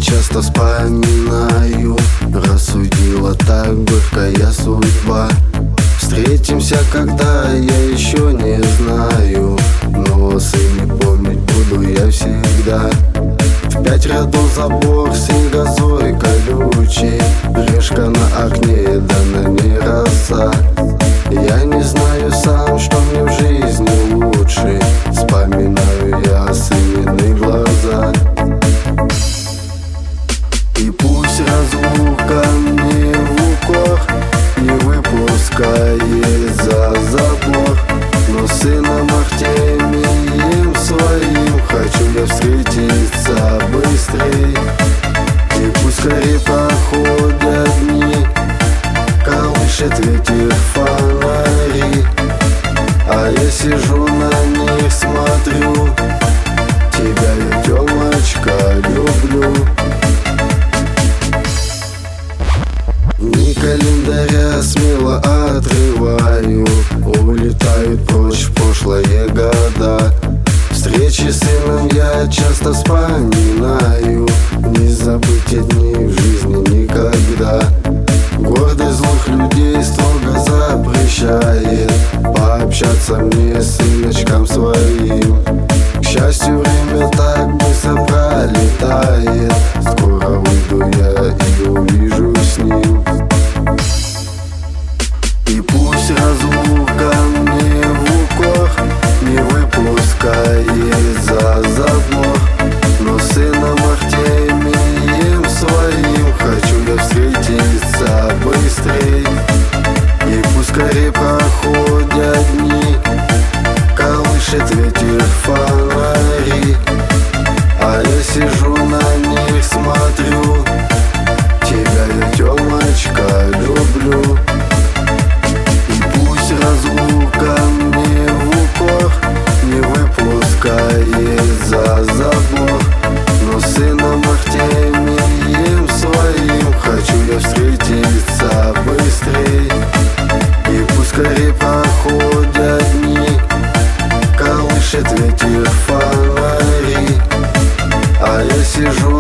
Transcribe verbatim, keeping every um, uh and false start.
часто вспоминаю, рассудила так горькая судьба. Встретимся, когда я еще не знаю, но вас и не помнить буду я всегда. В пять рядов забор, снегозой колючий, решка на окне, да на ней роса. Я не знаю сам, что мне в жизни лучше, вспоминаю я сынины глаза. И пусть разлука мне в укор не выпускает за забор, но с сыном Артемием своим хочу я встретиться быстрей. И пусть скорее проходят дни, колышет ветер фонари, а я сижу на них, смотрю, тебя я, Тёмочка, люблю. Дни календаря смело отрываю, улетают прочь в прошлые года. Встречи с сыном я часто вспоминаю, не забыть те дни в жизни никогда. Гордость злых людей строго запрещает пообщаться мне с сыночком своим. К счастью, время так быстро пролетает, скоро выйду я и увижу с ним. И пусть разлука мне в укор не выпускает за забор, но с сыном Артемием своим хочу я встретиться быстрей. И пусть скорее проходят дни, колышет ветер фонари, а я сижу на них, смотрю, тебя я, Тёмочка, люблю. И пусть разлука мне в укор не выпускает за забор, но с сыном Артемием своим хочу я встретиться быстрей. И пусть скорее проходят дни, колышет ветер фонари, а я сижу